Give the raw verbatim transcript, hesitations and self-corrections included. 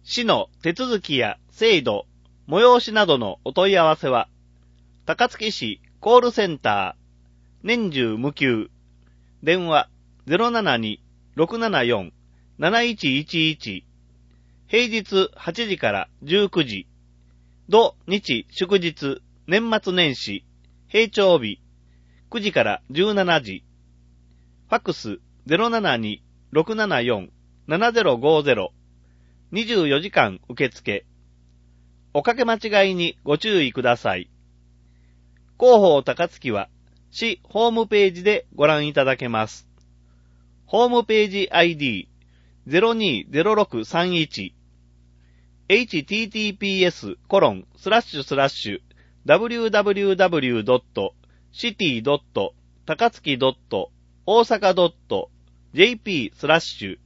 市の手続きや制度、催しなどのお問い合わせは、高槻市コールセンター、年中無休、電話 ゼロななに ろくななよん なないちいちいち、平日はちじからじゅうくじ、土日祝日、年末年始、平長日、くじからじゅうしちじ、ファックス ゼロななに ろくななよん ななゼロごゼロ、にじゅうよじかん受付。おかけ間違いにご注意ください。広報高槻は市ホームページでご覧いただけます。ホームページ アイディー ゼロにゼロろくさんいち エイチティーティーピーエス コロン スラッシュスラッシュ ダブリューダブリューダブリュー ドット シティ ドット 高槻 ドット 大阪 ドット ジェーピー スラッシュ